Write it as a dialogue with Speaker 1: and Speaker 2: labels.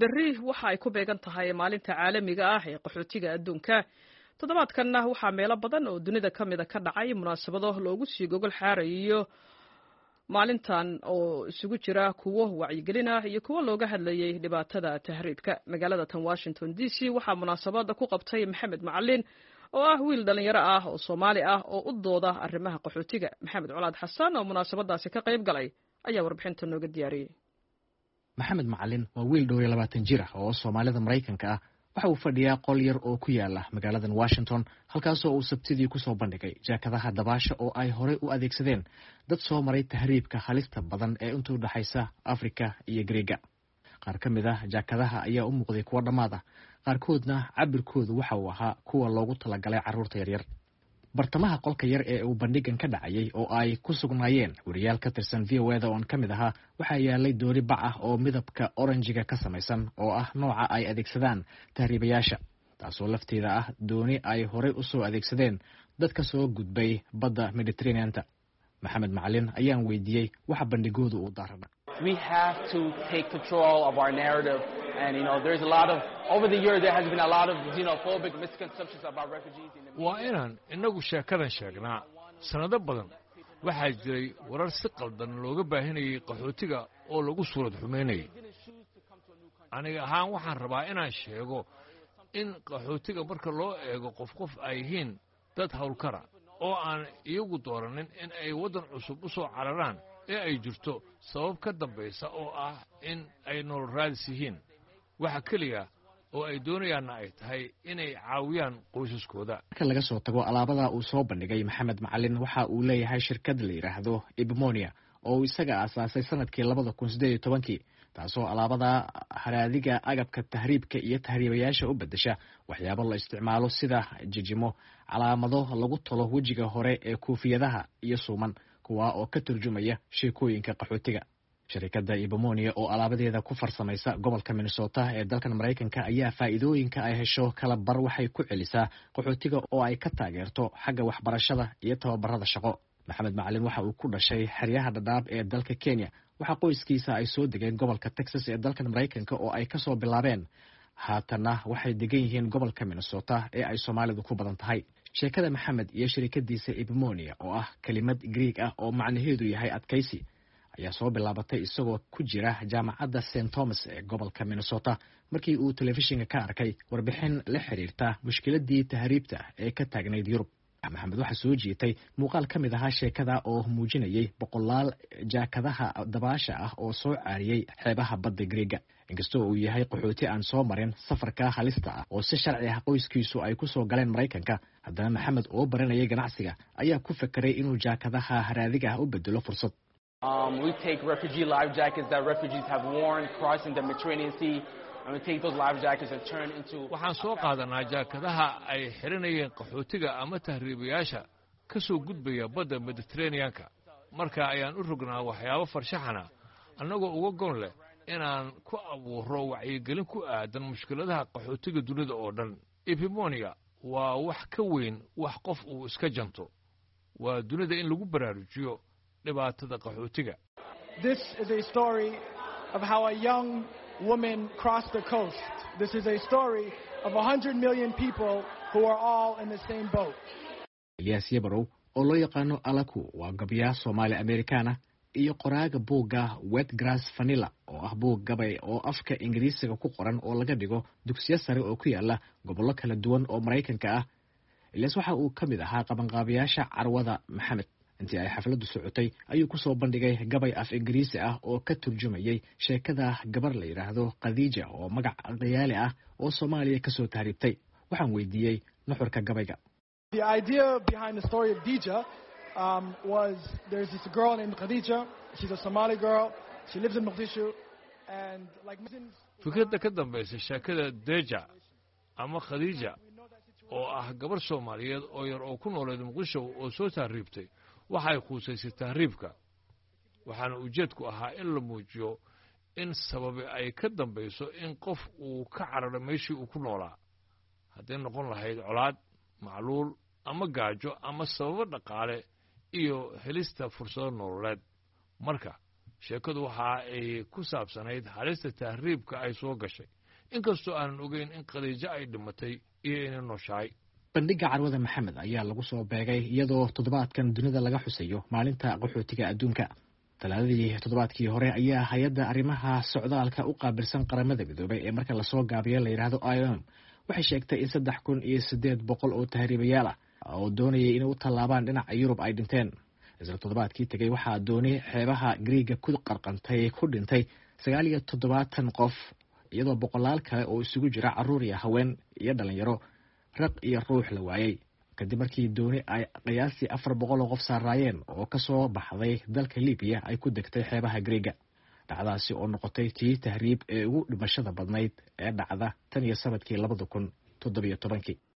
Speaker 1: berri waxa ay ku beegan tahay maalinta caalamiga ah ee qaxootiga adduunka. Toddobaadkanna waxaa meelo badan oo dunida ka mida ka dhacay munaasabado loogu sii gogol xaarayo maalintan oo isugu jira kuwo wacyigelin ah iyo kuwo looga hadlayay dhibaatada tahriibka. Magaalada tan Washington DC waxaa munaasabada ku qabtay Maxamed Macalin oo ah wiil dhalinyaro ah oo Soomaali ah oo u dooda arrimaha qaxootiga. Maxamed Colaad Xasan oo munaasabadaasi ka qayb galay ayaa warbixinta nooga diyaariyay.
Speaker 2: Maxamed Macalin waa wiil dhow 20 jir ah oo Soomaalida Mareykanka ah. waxa uu fadhiyaa qol yar oo ku yaala magaalada Washington halkaas oo uu Sabtidii ku soo bandhigay jaakadaha dabaasha oo ay hore u adeegsadeen dad soo maray tahriibka halista badan ee inta u dhaxaysa Afrika iyo Greega. qaar ka mid ah jaakadaha ayaa u muuqday kuwa dhamaada, qaarkoodna cabirkoodu waxa uu ahaa kuwa loogu talagalay carruurta yaryar. bartamaha qolka yar ee uu bandhigan ka dhacayay oo ay ku sugnaayeen wariyaal ka tirsan VOA-da oo ka mid ahaa waxaa yaalay doori bac ah oo midabka oranjiga ka samaysan oo ah nooca ay adeegsadaan tahriibayaasha, taasoo lafteeda ah dooni ay horey u soo adeegsadeen dad ka soo gudbay badda Mediterranean-ta. Maxamed Macalin ayaan weydiiyey waxa bandhigoodu uu daarana.
Speaker 3: We have to take control of our narrative, and there's a lot of over the years there has been a lot of xenophobic misconceptions about refugees in the
Speaker 4: waa inaan inagu sheekadan sheegnaa. sanado badan waxaa jiray warar si qaldan looga baahinayay qaxootiga oo lagu suurad xumeynayay. aniga ahaan waxaan rabaa inaan sheego in qaxootiga marka loo eego qof ay yihiin dad hawlkara oo aan iyagu dooranin in ay waddan cusub u soo cararaan ee ay jirto sabab ka dambaysa oo ah in ay nolol raadis yihiin. waxa keliya oo ay doonayaanna ay tahay inay caawiyaan qoysaskooda.
Speaker 2: marka laga soo tago alaabada uu soo bandhigay Maxamed Macalin waxa uu leeyahay shirkad la yiraahdo Ibmonia oo isaga aasaasay sanadkii 2018 taasoo alaabada haraadiga agabka tahriibka iyo tahriibayaasha u bedesha waxyaabo la isticmaalo sida jijimo, calaamado lagu talo wajiga hore ee koofiyadaha iyo suuman kuwa oo ka turjumaya sheekooyinka qaxootiga. shirkadda Ibmonia oo alaabadeeda ku farsamaysa gobolka Minnesota ee dalkan Mareykanka ayaa faa'iidooyinka ay hesho kala bar waxay ku celisaa qaxootiga oo ay ka taageerto xagga waxbarashada iyo tababarada shaqo. Maxamed Macalin waxa uu ku dhashay xeryaha Dadaab ee dalka Kenya. waxa qoyskiisa ay soo degeen gobolka Texas ee dalkan Mareykanka oo ay ka soo bilaabeen. haatana waxay degan yihiin gobolka Minnesota ee ay Soomaalidu ku badan tahay. sheekada Maxamed iyo shirkadiisa Ibmonia oo ah kelimad Greek ah oo macnaheedu yahay adkaysi ayaa soo bilaabatay isagoo ku jira jaamacadda St. Thomas ee gobolka Minnesota markii uu telefishinka ka arkay warbixin la xiriirta mushkiladii tahriibta ee ka taagnayd Yurub. Maxamed waxa soo jiitay muuqaal ka mid ah sheekada oo muujinayay boqolaal jaakadaha dabaasha ah oo soo caariyay xeebaha badda Greega. inkastoo uu yahay qaxooti aan soo marin safarka halista ah oo si sharci ah qoyskiisu ay ku soo galeen Mareykanka, haddana Maxamed oo baranayay ganacsiga ayaa ku fekeray inuu jaakadaha haraadiga ah u bedelo fursad.
Speaker 3: We take refugee life jackets that refugees have worn crossing the Mediterranean Sea, and we take those life jackets and turn into.
Speaker 4: waxaan soo qaadanaa jaakadaha ay xiranayeen qaxootiga ama tahriibayaasha ka soo gudbaya badda Mediterranean-ka. marka ayaan u rognaa waxyaabo farshaxana annagoo uga gon leh inaan ku abuuro wacyigelin ku aadan mushkiladaha qaxootiga dunida oo dhan. Ibmonia waa wax ka weyn wax qof uu iska janto. waa dunida in lagu baraarujiyo dhibaatada qaxootiga.
Speaker 5: This is a story of how a young woman crossed the coast. This is a story of 100 million people who are all in the same boat.
Speaker 2: Elias Yabarow oo loo yaqaano Alaku waa gabayaa Soomaali Amerikaana iyo qoraaga buugga Wet Grass Vanilla oo ah buug gabay oo afka Ingiriisiga ku qoran oo laga dhigo dugsiyo sare oo ku yaala gobollo kala duwan oo Mareykanka ah. Elias waxa uu ka mid ahaa qabanqaabiyaasha carwada Maxamed. intii ay xafladdu socotay ayuu ku soo bandhigay gabay af Ingiriisi ah oo ka turjumayay sheekada gabar la yiraahdo Khadija oo magac qiyaali ah oo Soomaaliya ka soo tahriibtay. waxaan weydiiyey nuxurka gabayga.
Speaker 5: The idea behind the story of Dija was there's this girl named Khadija. She's a Somali girl. She lives in Mogadishu and like
Speaker 4: fikradda ka dambaysa sheekada Deja ama Khadija oo ah gabar Soomaaliyeed oo yar oo ku nooled Muqdisho oo soo tahriibtay waxay quusaysay tahriibka. waxaana ujeedku ahaa in la muujiyo in sababi ay ka dambayso in qof uu ka cararo meeshii uu ku noolaa, hadday noqon lahayd colaad, macluul ama gaajo ama sababo dhaqaale iyo helista fursado nololeed. marka sheekadu waxa ay ku saabsanayd halista tahriibka ay soo gashay inkastoo aanan ogeyn in khadiijo ay dhimatay iyo inay nooshahay.
Speaker 2: bandhigga carwada maxamed ayaa lagu soo beegay iyadoo toddobaadkan dunida laga xusayo maalinta qaxootiga adduunka. talaadadii toddobaadkii hore ayaa hay-adda arrimaha socdaalka u qaabilsan qaramada midoobay ee marka lasoo gaabiyo la yidhaahdo IOM waxay sheegtay in 3,800 oo tahriibayaal ah oo doonayay inay u tallaabaan dhinaca Yurub ay dhinteen. isla toddobaadkii tegey waxaa dooni xeebaha Greega ku qarqantay ku dhintay 79 qof iyadoo boqolaal kale oo isugu jira carruur iyo haween iyo dhalinyaro raq iyo ruux la waayay kadib markii dooni ay qiyaastii 400 oo qof saaraayeen oo ka soo baxday dalka Liibiya ay ku degtay xeebaha Greega. dhacdaasi oo noqotay tii tahriib ee ugu dhimashada badnayd ee dhacda tan iyo sanadkii 2017.